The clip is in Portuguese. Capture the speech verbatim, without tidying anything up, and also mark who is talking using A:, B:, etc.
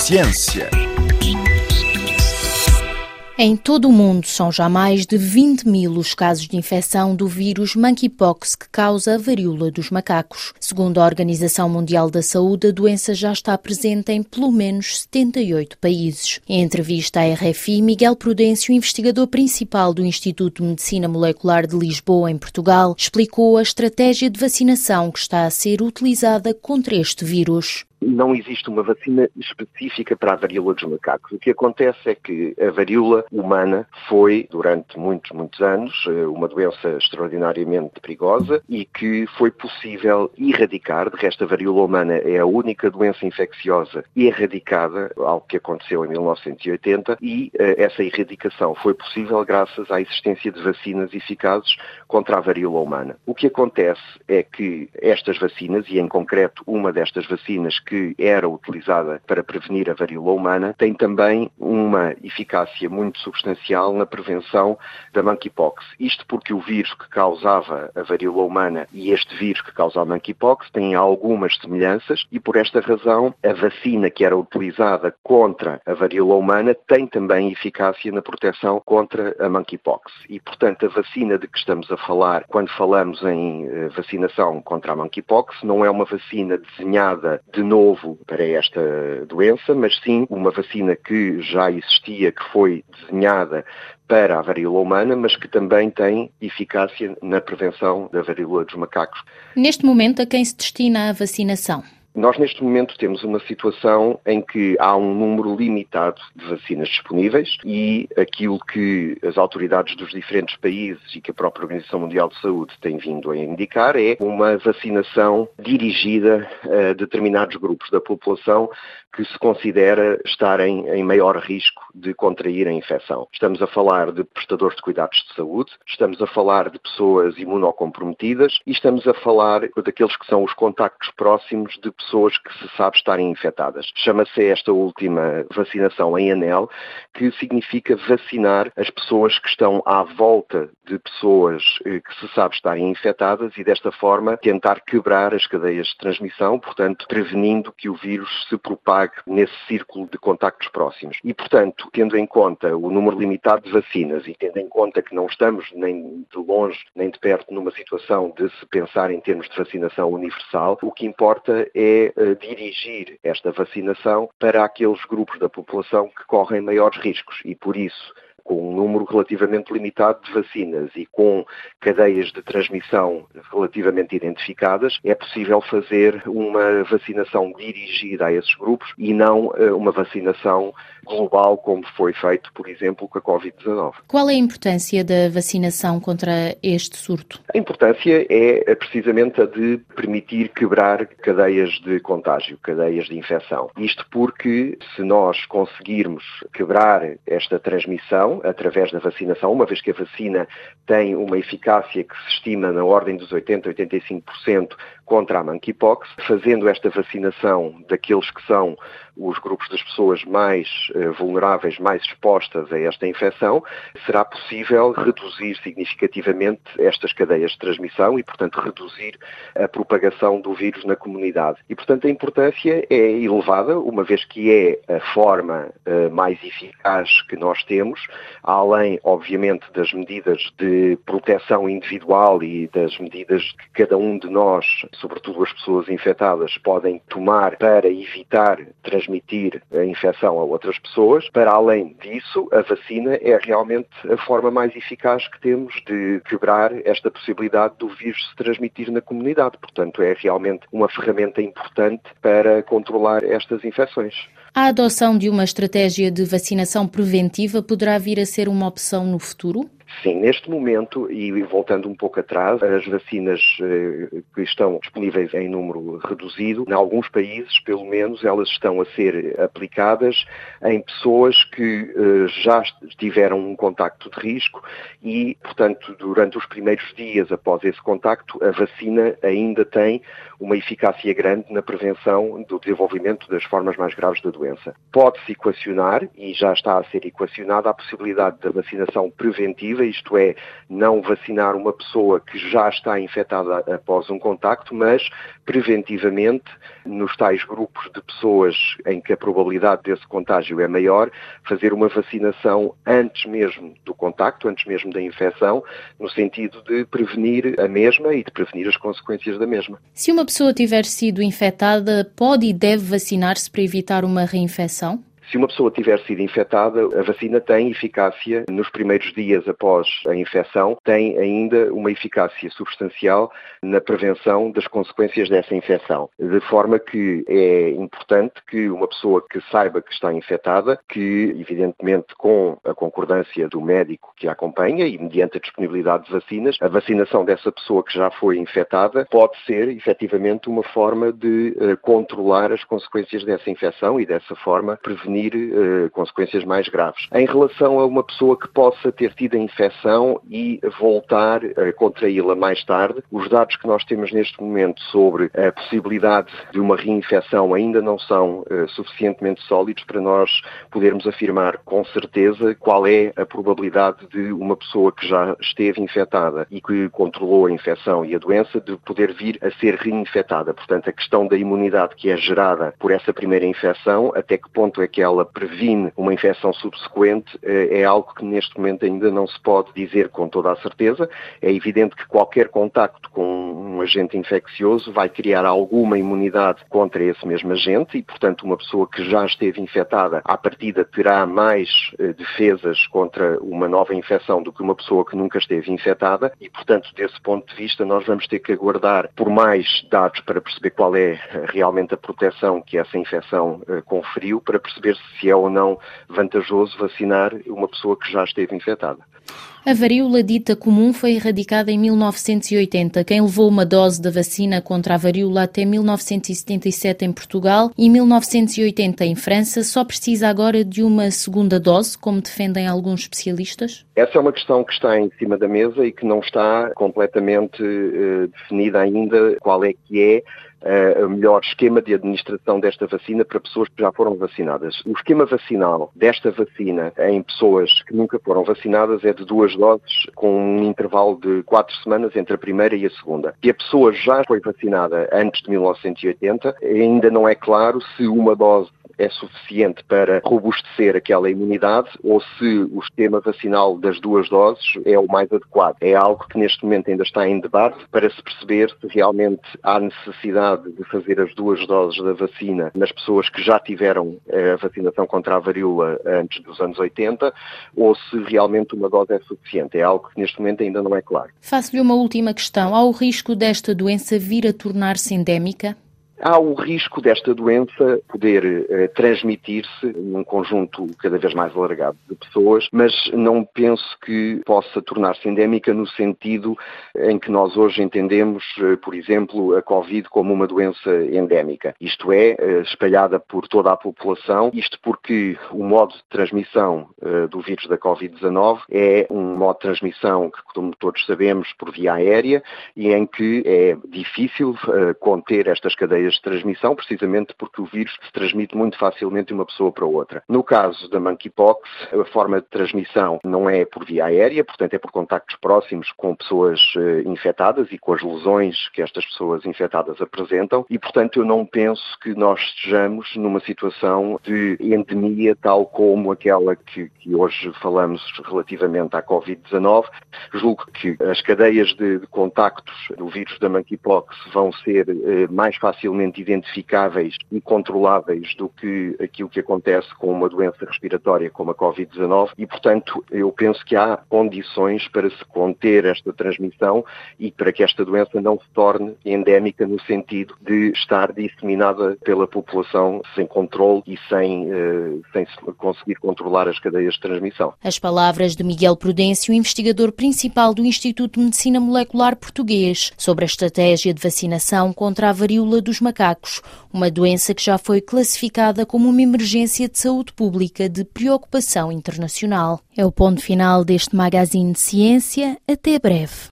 A: Ciência.
B: Em todo o mundo são já mais de vinte mil os casos de infecção do vírus monkeypox que causa a varíola dos macacos. Segundo a Organização Mundial da Saúde, a doença já está presente em pelo menos setenta e oito países. Em entrevista à R F I, Miguel Prudêncio, investigador principal do Instituto de Medicina Molecular de Lisboa, em Portugal, explicou a estratégia de vacinação que está a ser utilizada contra este vírus.
C: Não existe uma vacina específica para a varíola dos macacos. O que acontece é que a varíola humana foi, durante muitos, muitos anos, uma doença extraordinariamente perigosa e que foi possível erradicar. De resto, a varíola humana é a única doença infecciosa erradicada, algo que aconteceu em mil novecentos e oitenta, e uh, essa erradicação foi possível graças à existência de vacinas eficazes contra a varíola humana. O que acontece é que estas vacinas, e em concreto uma destas vacinas que era utilizada para prevenir a varíola humana, tem também uma eficácia muito substancial na prevenção da monkeypox. Isto porque o vírus que causava a varíola humana e este vírus que causa a monkeypox têm algumas semelhanças e, por esta razão, a vacina que era utilizada contra a varíola humana tem também eficácia na proteção contra a monkeypox. E, portanto, a vacina de que estamos a falar, quando falamos em uh, vacinação contra a monkeypox, não é uma vacina desenhada de novo para esta doença, mas sim uma vacina que já existia, que foi desenhada para a varíola humana, mas que também tem eficácia na prevenção da varíola dos macacos.
B: Neste momento, a quem se destina a vacinação?
C: Nós, neste momento, temos uma situação em que há um número limitado de vacinas disponíveis e aquilo que as autoridades dos diferentes países e que a própria Organização Mundial de Saúde tem vindo a indicar é uma vacinação dirigida a determinados grupos da população que se considera estarem em maior risco de contrair a infecção. Estamos a falar de prestadores de cuidados de saúde, estamos a falar de pessoas imunocomprometidas e estamos a falar daqueles que são os contactos próximos de pessoas que se sabe estarem infectadas. Chama-se esta última vacinação em anel, que significa vacinar as pessoas que estão à volta de pessoas que se sabe estarem infectadas e, desta forma, tentar quebrar as cadeias de transmissão, portanto, prevenindo que o vírus se propague nesse círculo de contactos próximos. E, portanto, tendo em conta o número limitado de vacinas e tendo em conta que não estamos nem de longe nem de perto numa situação de se pensar em termos de vacinação universal, o que importa é uh, dirigir esta vacinação para aqueles grupos da população que correm maiores riscos e, por isso, com um número relativamente limitado de vacinas e com cadeias de transmissão relativamente identificadas, é possível fazer uma vacinação dirigida a esses grupos e não uh, uma vacinação global, como foi feito, por exemplo, com a covid dezanove.
B: Qual é a importância da vacinação contra este surto?
C: A importância é precisamente a de permitir quebrar cadeias de contágio, cadeias de infecção. Isto porque, se nós conseguirmos quebrar esta transmissão através da vacinação, uma vez que a vacina tem uma eficácia que se estima na ordem dos oitenta a oitenta e cinco por cento contra a monkeypox, fazendo esta vacinação daqueles que são os grupos das pessoas mais uh, vulneráveis, mais expostas a esta infecção, será possível reduzir significativamente estas cadeias de transmissão e, portanto, reduzir a propagação do vírus na comunidade. E, portanto, a importância é elevada, uma vez que é a forma uh, mais eficaz que nós temos, além, obviamente, das medidas de proteção individual e das medidas que cada um de nós, sobretudo as pessoas infectadas, podem tomar para evitar transmitir a infecção a outras pessoas. Para além disso, a vacina é realmente a forma mais eficaz que temos de quebrar esta possibilidade do vírus se transmitir na comunidade. Portanto, é realmente uma ferramenta importante para controlar estas infecções.
B: A adoção de uma estratégia de vacinação preventiva poderá vir a ser uma opção no futuro?
C: Sim, neste momento, e voltando um pouco atrás, as vacinas eh, que estão disponíveis em número reduzido, em alguns países, pelo menos, elas estão a ser aplicadas em pessoas que eh, já tiveram um contacto de risco e, portanto, durante os primeiros dias após esse contacto, a vacina ainda tem uma eficácia grande na prevenção do desenvolvimento das formas mais graves da doença. Pode-se equacionar, e já está a ser equacionada, a possibilidade da vacinação preventiva, isto é, não vacinar uma pessoa que já está infectada após um contacto, mas preventivamente, nos tais grupos de pessoas em que a probabilidade desse contágio é maior, fazer uma vacinação antes mesmo do contacto, antes mesmo da infecção, no sentido de prevenir a mesma e de prevenir as consequências da mesma.
B: Se uma pessoa tiver sido infectada, pode e deve vacinar-se para evitar uma reinfecção?
C: Se uma pessoa tiver sido infectada, a vacina tem eficácia nos primeiros dias após a infecção, tem ainda uma eficácia substancial na prevenção das consequências dessa infecção. De forma que é importante que uma pessoa que saiba que está infectada, que evidentemente com a concordância do médico que a acompanha e mediante a disponibilidade de vacinas, a vacinação dessa pessoa que já foi infectada pode ser efetivamente uma forma de uh, controlar as consequências dessa infecção e dessa forma prevenir Uh, consequências mais graves. Em relação a uma pessoa que possa ter tido a infecção e voltar a contraí-la mais tarde, os dados que nós temos neste momento sobre a possibilidade de uma reinfecção ainda não são uh, suficientemente sólidos para nós podermos afirmar com certeza qual é a probabilidade de uma pessoa que já esteve infectada e que controlou a infecção e a doença de poder vir a ser reinfectada. Portanto, a questão da imunidade que é gerada por essa primeira infecção, até que ponto é que ela previne uma infecção subsequente, é algo que neste momento ainda não se pode dizer com toda a certeza. É evidente que qualquer contacto com um agente infeccioso vai criar alguma imunidade contra esse mesmo agente e, portanto, uma pessoa que já esteve infectada, à partida terá mais defesas contra uma nova infecção do que uma pessoa que nunca esteve infectada e, portanto, desse ponto de vista, nós vamos ter que aguardar por mais dados para perceber qual é realmente a proteção que essa infecção conferiu, para perceber se é ou não vantajoso vacinar uma pessoa que já esteve infectada.
B: A varíola dita comum foi erradicada em mil novecentos e oitenta. Quem levou uma dose da vacina contra a varíola até mil novecentos e setenta e sete em Portugal e mil novecentos e oitenta em França só precisa agora de uma segunda dose, como defendem alguns especialistas?
C: Essa é uma questão que está em cima da mesa e que não está completamente uh, definida ainda qual é que é Uh, o melhor esquema de administração desta vacina para pessoas que já foram vacinadas. O esquema vacinal desta vacina em pessoas que nunca foram vacinadas é de duas doses com um intervalo de quatro semanas entre a primeira e a segunda. Se a pessoa já foi vacinada antes de mil novecentos e oitenta, ainda não é claro se uma dose é suficiente para robustecer aquela imunidade ou se o esquema vacinal das duas doses é o mais adequado. É algo que neste momento ainda está em debate para se perceber se realmente há necessidade de fazer as duas doses da vacina nas pessoas que já tiveram a vacinação contra a varíola antes dos anos oitenta ou se realmente uma dose é suficiente. É algo que neste momento ainda não é claro.
B: Faço-lhe uma última questão. Há o risco desta doença vir a tornar-se endémica?
C: Há o risco desta doença poder eh, transmitir-se num conjunto cada vez mais alargado de pessoas, mas não penso que possa tornar-se endémica no sentido em que nós hoje entendemos, eh, por exemplo, a Covid como uma doença endémica. Isto é, eh, espalhada por toda a população, isto porque o modo de transmissão eh, do vírus da covid dezanove é um modo de transmissão que, como todos sabemos, por via aérea e em que é difícil eh, conter estas cadeias de transmissão, precisamente porque o vírus se transmite muito facilmente de uma pessoa para outra. No caso da monkeypox, a forma de transmissão não é por via aérea, portanto é por contactos próximos com pessoas uh, infectadas e com as lesões que estas pessoas infectadas apresentam e, portanto, eu não penso que nós estejamos numa situação de endemia tal como aquela que, que hoje falamos relativamente à covid dezanove. Julgo que as cadeias de, de contactos do vírus da monkeypox vão ser uh, mais facilmente identificáveis e controláveis do que aquilo que acontece com uma doença respiratória como a covid dezanove e, portanto, eu penso que há condições para se conter esta transmissão e para que esta doença não se torne endémica no sentido de estar disseminada pela população sem controle e sem, uh, sem conseguir controlar as cadeias de transmissão.
B: As palavras de Miguel Prudêncio, investigador principal do Instituto de Medicina Molecular Português, sobre a estratégia de vacinação contra a varíola dos macacos, uma doença que já foi classificada como uma emergência de saúde pública de preocupação internacional. É o ponto final deste magazine de ciência. Até breve.